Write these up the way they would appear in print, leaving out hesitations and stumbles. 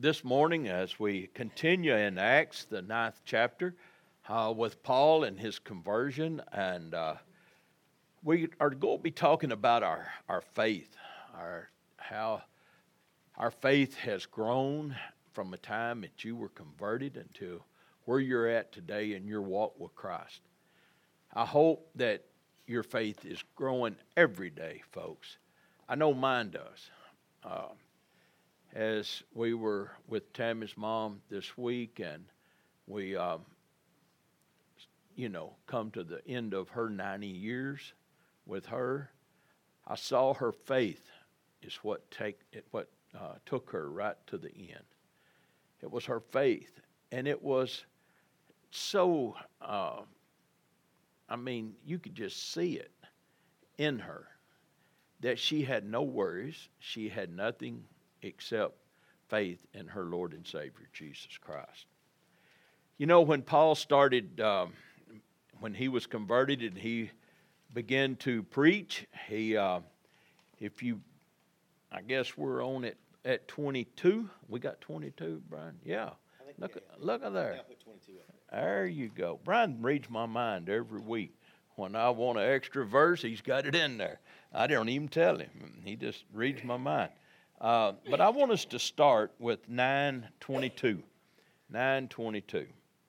this morning as we continue in Acts, the 9th chapter, with Paul and his conversion. And we are going to be talking about our faith, how our faith has grown from the time that you were converted until where you're at today in your walk with Christ. I hope that your faith is growing every day, folks. I know mine does. As we were with Tammy's mom this week, and we, come to the end of her 90 years with her, I saw her faith is what took her right to the end. It was her faith, and it was so. You could just see it in her that she had no worries. She had nothing except faith in her Lord and Savior, Jesus Christ. You know, when Paul started, when he was converted and he began to preach, I guess we're on it at 22. We got 22, Brian? Yeah. Look at there. There you go. Brian reads my mind every week. When I want an extra verse, he's got it in there. I don't even tell him. He just reads my mind. But I want us to start with 9:22. 9:22.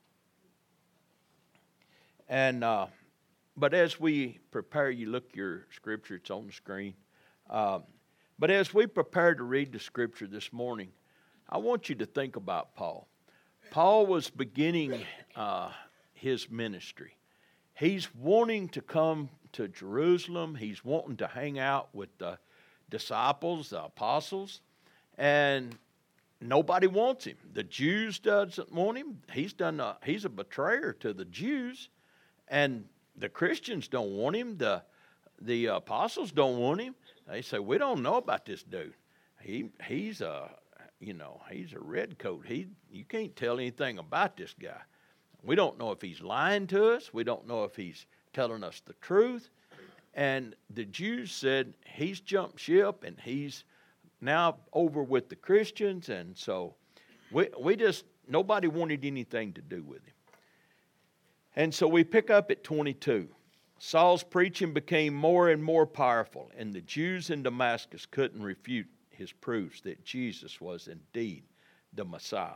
And but as we prepare, you look your scripture, it's on the screen. But as we prepare to read the scripture this morning, I want you to think about Paul. Paul was beginning his ministry. He's wanting to come to Jerusalem. He's wanting to hang out with the disciples, the apostles, and nobody wants him. The Jews doesn't want him. He's a betrayer to the Jews, and the Christians don't want him. The apostles don't want him. They say, we don't know about this dude. He's a redcoat. You can't tell anything about this guy. We don't know if he's lying to us. We don't know if he's telling us the truth. And the Jews said he's jumped ship and he's now over with the Christians. And so nobody wanted anything to do with him. And so we pick up at 22. Saul's preaching became more and more powerful, and the Jews in Damascus couldn't refute his proofs that Jesus was indeed the Messiah.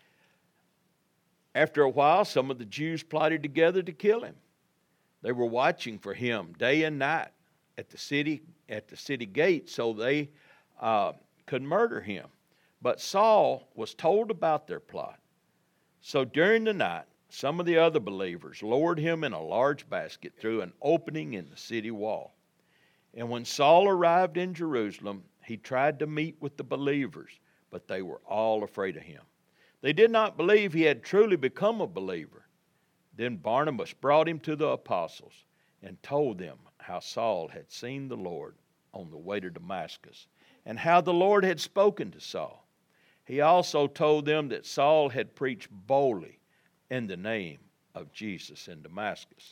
After a while, some of the Jews plotted together to kill him. They were watching for him day and night at the city gate so they could murder him. But Saul was told about their plot. So during the night, some of the other believers lowered him in a large basket through an opening in the city wall. And when Saul arrived in Jerusalem, he tried to meet with the believers, but they were all afraid of him. They did not believe he had truly become a believer. Then Barnabas brought him to the apostles and told them how Saul had seen the Lord on the way to Damascus and how the Lord had spoken to Saul. He also told them that Saul had preached boldly in the name of Jesus in Damascus.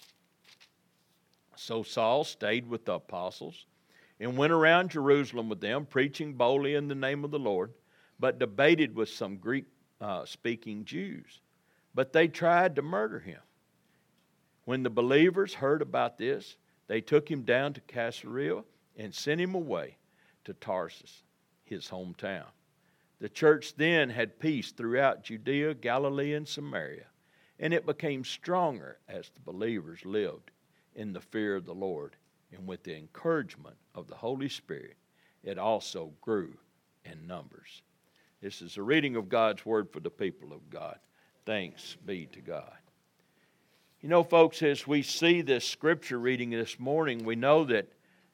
So Saul stayed with the apostles and went around Jerusalem with them, preaching boldly in the name of the Lord, but debated with some Greek-speaking Jews. But they tried to murder him. When the believers heard about this, they took him down to Caesarea and sent him away to Tarsus, his hometown. The church then had peace throughout Judea, Galilee, and Samaria, and it became stronger as the believers lived in the fear of the Lord, and with the encouragement of the Holy Spirit, it also grew in numbers. This is a reading of God's Word for the people of God. Thanks be to God. You know, folks, as we see this scripture reading this morning, we know that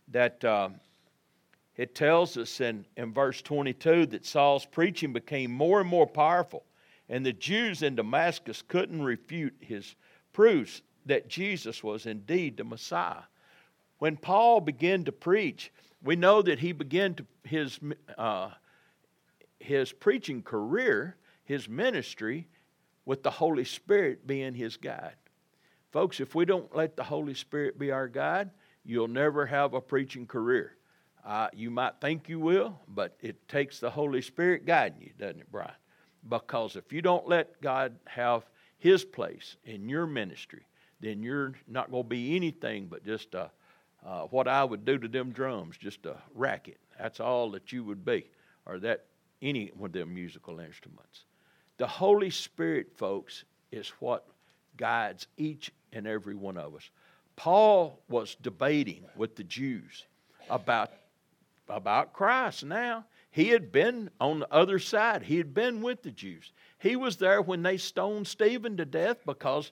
it tells us in verse 22 that Saul's preaching became more and more powerful, and the Jews in Damascus couldn't refute his proofs that Jesus was indeed the Messiah. When Paul began to preach, we know that he began his preaching career, his ministry, with the Holy Spirit being his guide. Folks, if we don't let the Holy Spirit be our guide, you'll never have a preaching career. You might think you will, but it takes the Holy Spirit guiding you, doesn't it, Brian? Because if you don't let God have His place in your ministry, then you're not going to be anything but just what I would do to them drums, just a racket. That's all that you would be, or that any one of them musical instruments. The Holy Spirit, folks, is what guides each and every one of us. Paul was debating with the Jews about Christ now. He had been on the other side. He had been with the Jews. He was there when they stoned Stephen to death because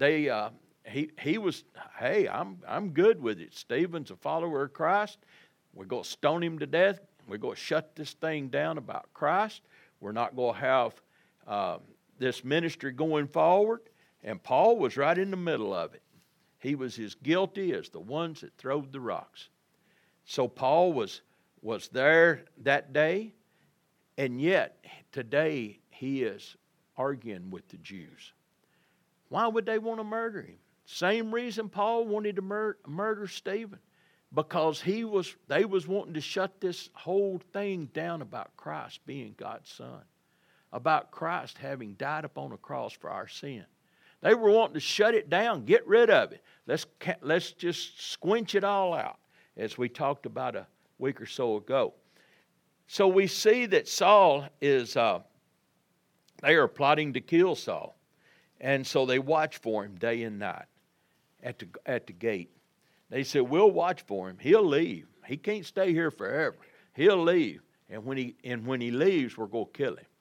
he was, hey, I'm good with it. Stephen's a follower of Christ. We're going to stone him to death. We're going to shut this thing down about Christ. We're not going to have this ministry going forward. And Paul was right in the middle of it. He was as guilty as the ones that throwed the rocks. So Paul was there that day, and yet today he is arguing with the Jews. Why would they want to murder him? Same reason Paul wanted to murder Stephen, because they was wanting to shut this whole thing down about Christ being God's Son, about Christ having died upon a cross for our sin. They were wanting to shut it down, get rid of it. Let's just squinch it all out, as we talked about a week or so ago. So we see that Saul is, they are plotting to kill Saul. And so they watch for him day and night at the gate. They said, we'll watch for him. He'll leave. He can't stay here forever. He'll leave. And when he leaves, we're going to kill him.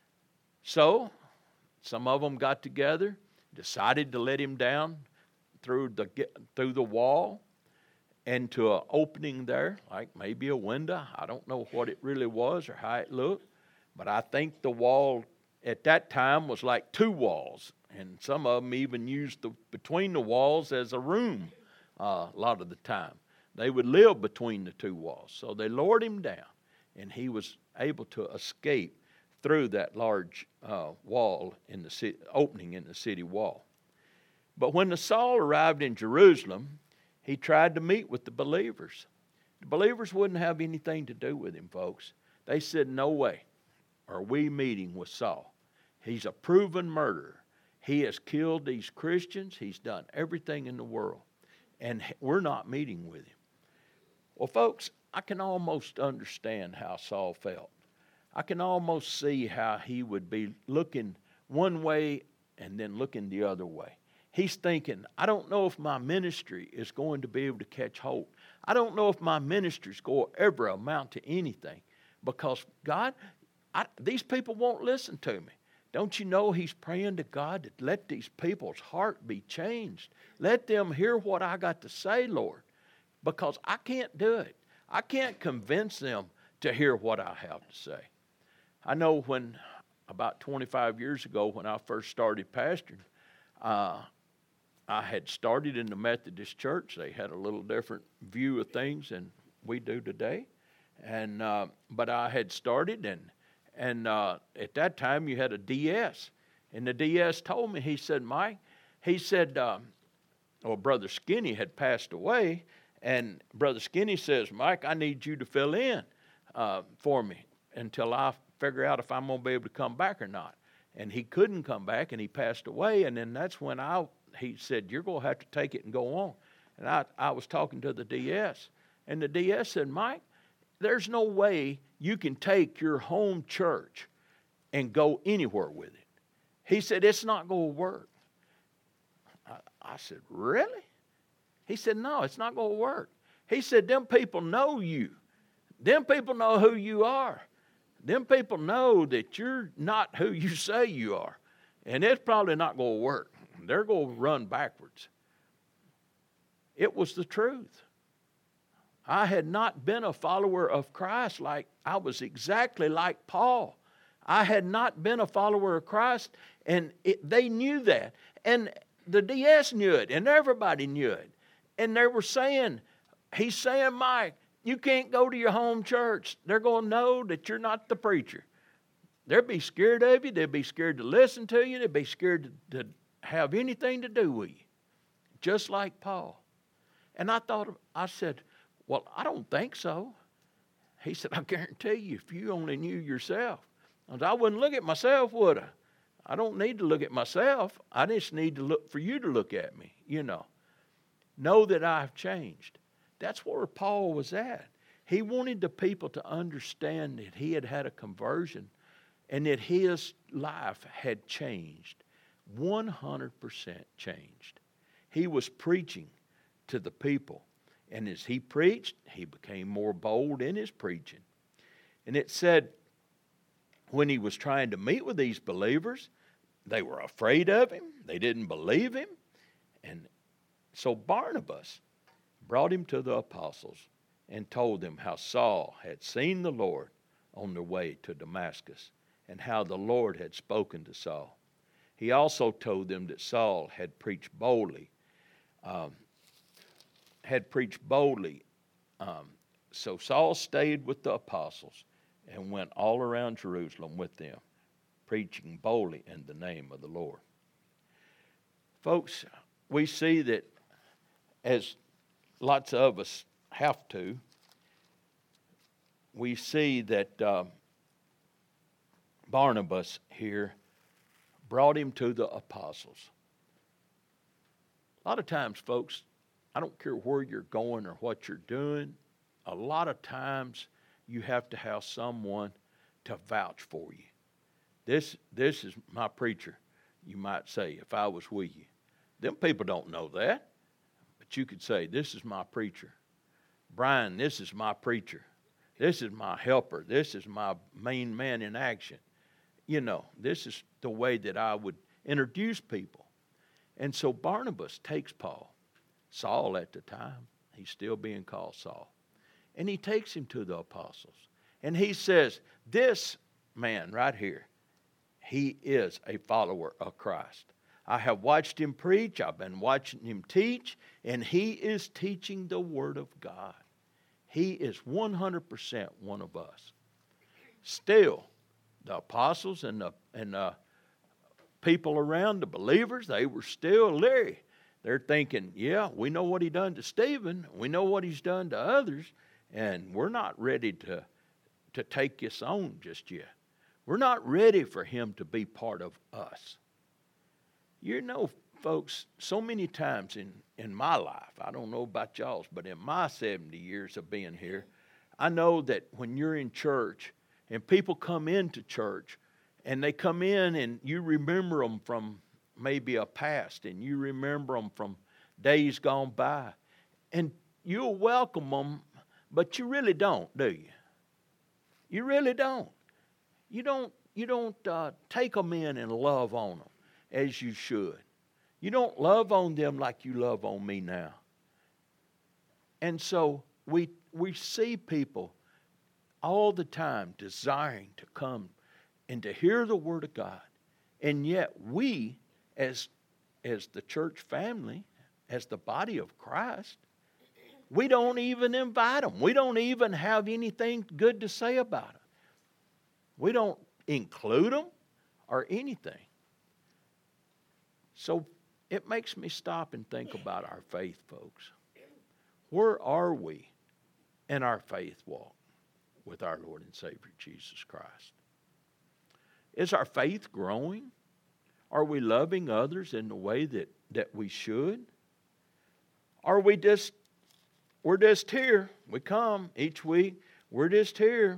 So some of them got together, decided to let him down through the wall into an opening there, like maybe a window. I don't know what it really was or how it looked, but I think the wall at that time was like two walls, and some of them even used between the walls as a room a lot of the time. They would live between the two walls. So they lowered him down, and he was able to escape through that large wall in the city, opening in the city wall. But when Saul arrived in Jerusalem, he tried to meet with the believers. The believers wouldn't have anything to do with him, folks. They said, no way are we meeting with Saul. He's a proven murderer. He has killed these Christians. He's done everything in the world. And we're not meeting with him. Well, folks, I can almost understand how Saul felt. I can almost see how he would be looking one way and then looking the other way. He's thinking, I don't know if my ministry is going to be able to catch hold. I don't know if my ministry is going to ever amount to anything, because God, these people won't listen to me. Don't you know he's praying to God to let these people's heart be changed? Let them hear what I got to say, Lord, because I can't do it. I can't convince them to hear what I have to say. I know when, about 25 years ago, when I first started pastoring, I had started in the Methodist church. They had a little different view of things than we do today. But I had started, and at that time you had a DS. And the DS told me, he said, Mike, he said, Brother Skinny had passed away. And Brother Skinny says, Mike, I need you to fill in for me until I figure out if I'm going to be able to come back or not. And he couldn't come back, and he passed away. And then that's when he said, you're going to have to take it and go on. And I was talking to the DS. And the DS said, Mike, there's no way you can take your home church and go anywhere with it. He said, it's not going to work. I said, really? He said, no, it's not going to work. He said, them people know you. Them people know who you are. Them people know that you're not who you say you are. And it's probably not going to work. They're going to run backwards. It was the truth. I had not been a follower of Christ like I was exactly like Paul. I had not been a follower of Christ, and they knew that. And the DS knew it, and everybody knew it. And they were saying, he's saying, Mike, you can't go to your home church. They're going to know that you're not the preacher. They'll be scared of you. They'll be scared to listen to you. They'll be scared to have anything to do with you. Just like Paul. And I said, well, I don't think so. He said, I guarantee you, if you only knew yourself. I wouldn't look at myself, would I? I don't need to look at myself. I just need to look for you to look at me, Know that I've changed. That's where Paul was at. He wanted the people to understand that he had had a conversion and that his life had changed. 100% changed. He was preaching to the people. And as he preached, he became more bold in his preaching. And it said, when he was trying to meet with these believers, they were afraid of him. They didn't believe him. And so Barnabas brought him to the apostles and told them how Saul had seen the Lord on the way to Damascus and how the Lord had spoken to Saul. He also told them that Saul had preached boldly. So Saul stayed with the apostles and went all around Jerusalem with them, preaching boldly in the name of the Lord. Folks, we see that as lots of us have to, we see that Barnabas here brought him to the apostles. A lot of times, folks, I don't care where you're going or what you're doing, a lot of times you have to have someone to vouch for you. This is my preacher, you might say, if I was with you. Them people don't know that, but you could say, this is my preacher. Brian, this is my preacher. This is my helper. This is my main man in action. This is the way that I would introduce people. And so Barnabas takes Paul, Saul at the time, he's still being called Saul, and he takes him to the apostles. And he says, this man right here, he is a follower of Christ. I have watched him preach, I've been watching him teach, and he is teaching the Word of God. He is 100% one of us. Still, the apostles and the people around, the believers, they were still leery. They're thinking, yeah, we know what he done to Stephen. We know what he's done to others. And we're not ready to take this on just yet. We're not ready for him to be part of us. Folks, so many times in my life, I don't know about y'all's, but in my 70 years of being here, I know that when you're in church and people come into church and they come in and you remember them from maybe a past and you remember them from days gone by, and you'll welcome them, but you really don't, do you? You really don't. You don't take them in and love on them as you should. You don't love on them like you love on me now. And so we see people all the time desiring to come and to hear the Word of God. And yet we, as the church family, as the body of Christ, we don't even invite them. We don't even have anything good to say about them. We don't include them or anything. So it makes me stop and think about our faith, folks. Where are we in our faith walk with our Lord and Savior Jesus Christ? Is our faith growing? Are we loving others in the way that we should? Are we're just here. We come each week. We're just here.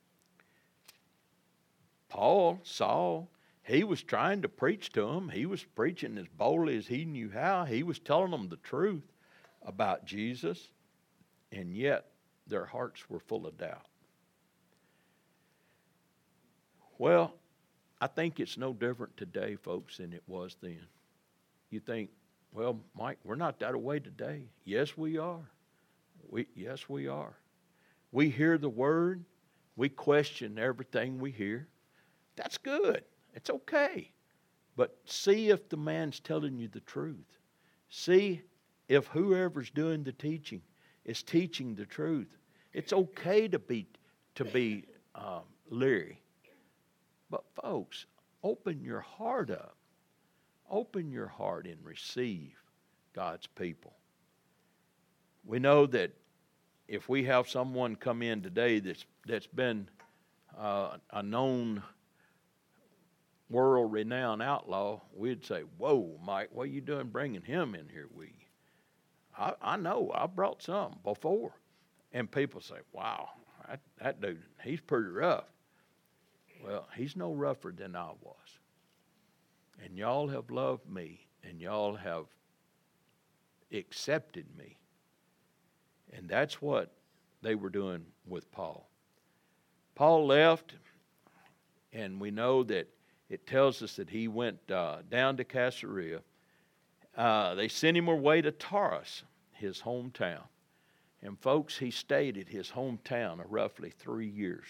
Saul, he was trying to preach to them. He was preaching as boldly as he knew how. He was telling them the truth about Jesus, and yet their hearts were full of doubt. Well, I think it's no different today, folks, than it was then. You think, well, Mike, we're not that way today. Yes, we are. Yes, we are. We hear the Word. We question everything we hear. That's good. It's okay. But see if the man's telling you the truth. See if whoever's doing the teaching is teaching the truth. It's okay to be leery. But folks, open your heart up. Open your heart and receive God's people. We know that if we have someone come in today that's been a known world-renowned outlaw, we'd say, "Whoa, Mike, what are you doing bringing him in here with you?" I know, I brought some before. And people say, "Wow, that dude, he's pretty rough." Well, he's no rougher than I was. And y'all have loved me, and y'all have accepted me. And that's what they were doing with Paul. Paul left, and we know that it tells us that he went down to Caesarea. They sent him away to Taurus, his hometown. And folks, he stayed at his hometown roughly 3 years.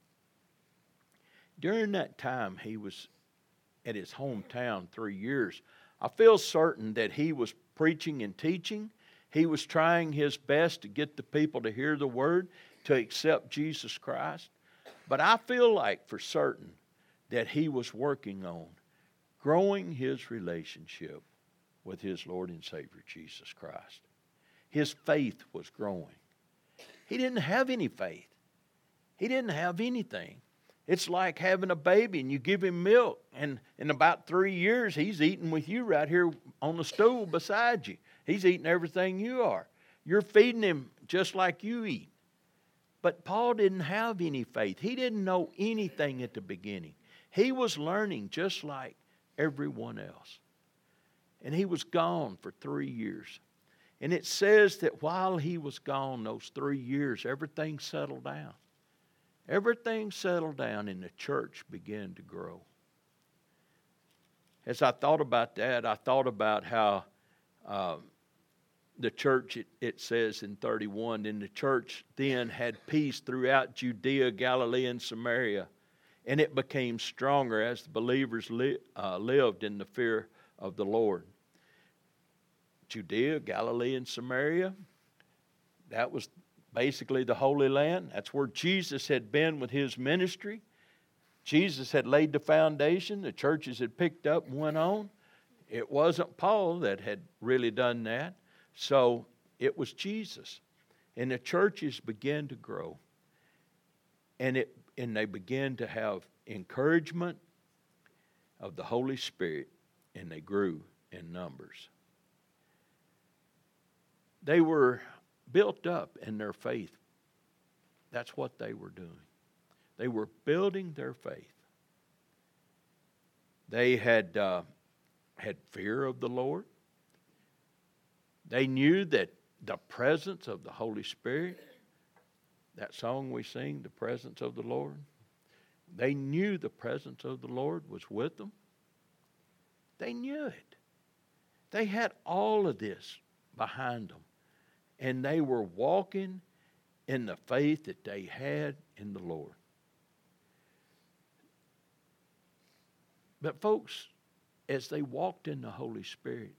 During that time he was at his hometown 3 years, I feel certain that he was preaching and teaching. He was trying his best to get the people to hear the word, to accept Jesus Christ. But I feel like for certain that he was working on growing his relationship with his Lord and Savior, Jesus Christ. His faith was growing. He didn't have any faith. He didn't have anything. It's like having a baby and you give him milk, and in about 3 years he's eating with you right here on the stool beside you. He's eating everything you are. You're feeding him just like you eat. But Paul didn't have any faith. He didn't know anything at the beginning. He was learning just like everyone else. And he was gone for 3 years. And it says that while he was gone those 3 years, everything settled down. Everything settled down and the church began to grow. As I thought about that, I thought about how the church, it says in 31, and the church then had peace throughout Judea, Galilee, and Samaria. And it became stronger as the believers lived in the fear of the Lord. Judea, Galilee, and Samaria, that was basically the Holy Land. That's where Jesus had been with his ministry. Jesus had laid the foundation. The churches had picked up and went on. It wasn't Paul that had really done that. So it was Jesus. And the churches began to grow. And they began to have encouragement of the Holy Spirit, and they grew in numbers. They were built up in their faith. That's what they were doing. They were building their faith. They had fear of the Lord. They knew that the presence of the Holy Spirit, that song we sing, the presence of the Lord, they knew the presence of the Lord was with them. They knew it. They had all of this behind them. And they were walking in the faith that they had in the Lord. But folks, as they walked in the Holy Spirit,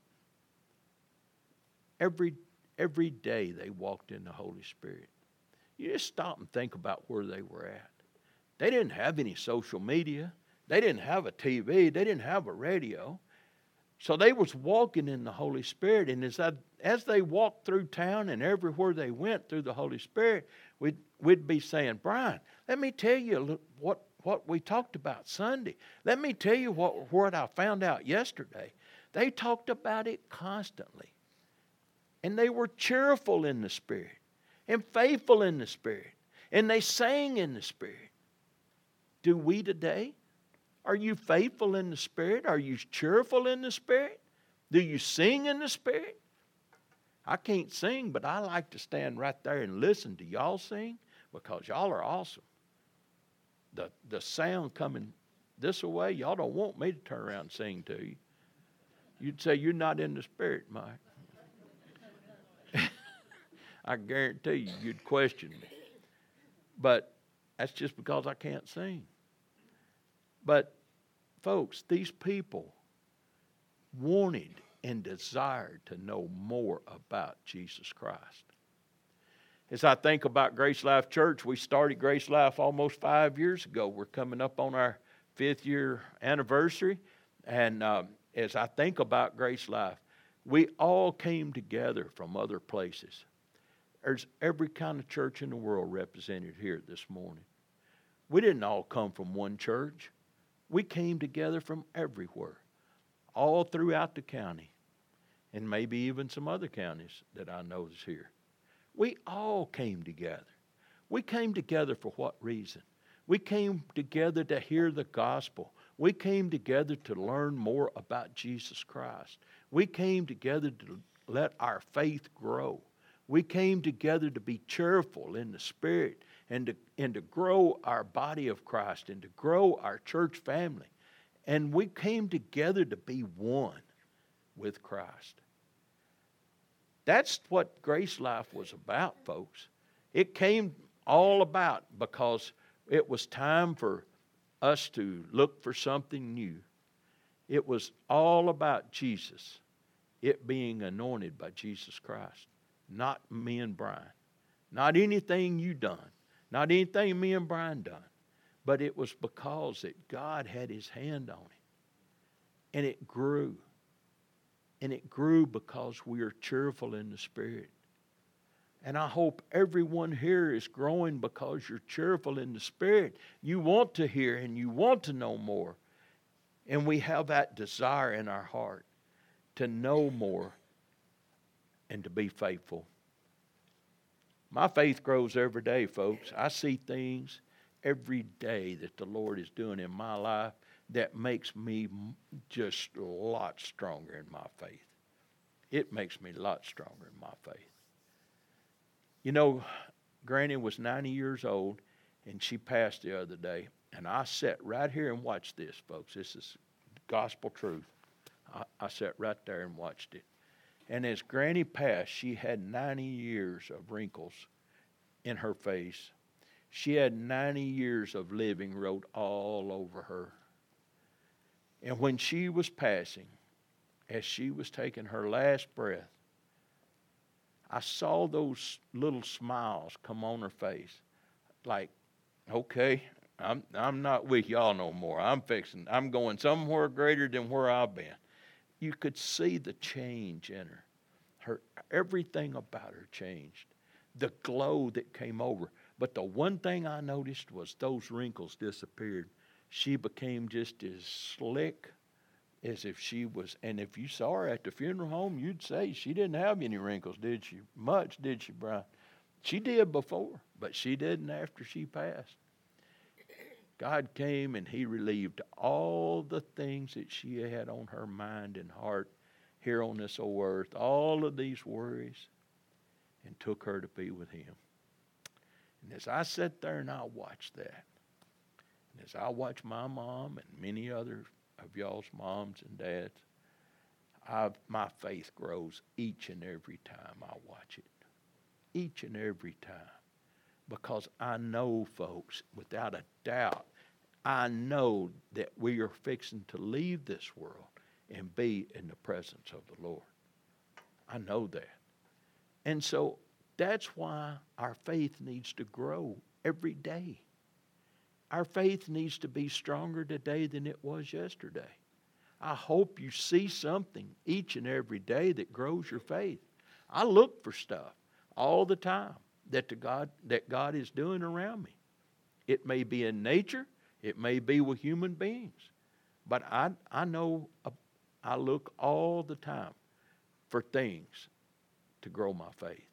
every day they walked in the Holy Spirit. You just stop and think about where they were at. They didn't have any social media. They didn't have a TV. They didn't have a radio. So they was walking in the Holy Spirit, and as they walked through town and everywhere they went through the Holy Spirit, we'd be saying, "Brian, let me tell you what we talked about Sunday. Let me tell you what I found out yesterday." They talked about it constantly. And they were cheerful in the Spirit and faithful in the Spirit. And they sang in the Spirit. Do we today? Are you faithful in the Spirit? Are you cheerful in the Spirit? Do you sing in the Spirit? I can't sing, but I like to stand right there and listen to y'all sing because y'all are awesome. The sound coming this way, y'all don't want me to turn around and sing to you. You'd say, "You're not in the Spirit, Mike." I guarantee you'd question me. But that's just because I can't sing. But, folks, these people wanted and desired to know more about Jesus Christ. As I think about Grace Life Church, we started Grace Life almost 5 years ago. We're coming up on our 5th year anniversary. And as I think about Grace Life, we all came together from other places. There's every kind of church in the world represented here this morning. We didn't all come from one church. We came together from everywhere, all throughout the county, and maybe even some other counties that I know is here. We all came together. We came together for what reason? We came together to hear the gospel. We came together to learn more about Jesus Christ. We came together to let our faith grow. We came together to be cheerful in the Spirit and to grow our body of Christ and to grow our church family. And we came together to be one with Christ. That's what Grace Life was about, folks. It came all about because it was time for us to look for something new. It was all about Jesus, it being anointed by Jesus Christ, not me and Brian, not anything you done, not anything me and Brian done, but it was because that God had His hand on it, and it grew. And it grew because we are cheerful in the Spirit. And I hope everyone here is growing because you're cheerful in the Spirit. You want to hear and you want to know more. And we have that desire in our heart to know more and to be faithful. My faith grows every day, folks. I see things every day that the Lord is doing in my life that makes me just a lot stronger in my faith. It makes me a lot stronger in my faith. You know, Granny was 90 years old, and she passed the other day. And I sat right here and watched this, folks. This is gospel truth. I sat right there and watched it. And as Granny passed, she had 90 years of wrinkles in her face. She had 90 years of living wrote all over her. And when she was passing, as she was taking her last breath, I saw those little smiles come on her face. Like, okay, I'm not with y'all no more. I'm going somewhere greater than where I've been. You could see the change in her. Everything about her changed. The glow that came over. But the one thing I noticed was those wrinkles disappeared. She became just as slick as if she was, and if you saw her at the funeral home, you'd say she didn't have any wrinkles, did she? Much, did she, Brian? She did before, but she didn't after she passed. God came and He relieved all the things that she had on her mind and heart here on this old earth, all of these worries, and took her to be with Him. And as I sat there and I watched that, and as I watched my mom and many other of y'all's moms and dads, my faith grows each and every time I watch it. Each and every time. Because I know, folks, without a doubt, I know that we are fixing to leave this world and be in the presence of the Lord. I know that. And so that's why our faith needs to grow every day. Our faith needs to be stronger today than it was yesterday. I hope you see something each and every day that grows your faith. I look for stuff all the time that God is doing around me. It may be in nature, it may be with human beings, but I know I look all the time for things to grow my faith.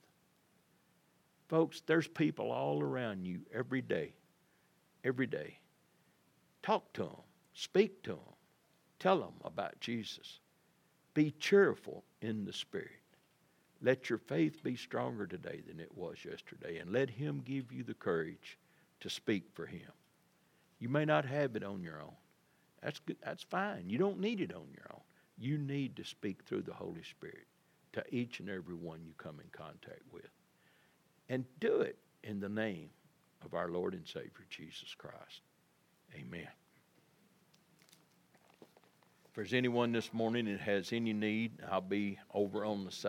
Folks, there's people all around you every day. Every day. Talk to them. Speak to them. Tell them about Jesus. Be cheerful in the Spirit. Let your faith be stronger today than it was yesterday, and let Him give you the courage to speak for Him. You may not have it on your own. That's good. That's fine. You don't need it on your own. You need to speak through the Holy Spirit to each and every one you come in contact with. And do it in the name of our Lord and Savior, Jesus Christ. Amen. If there's anyone this morning that has any need, I'll be over on the side.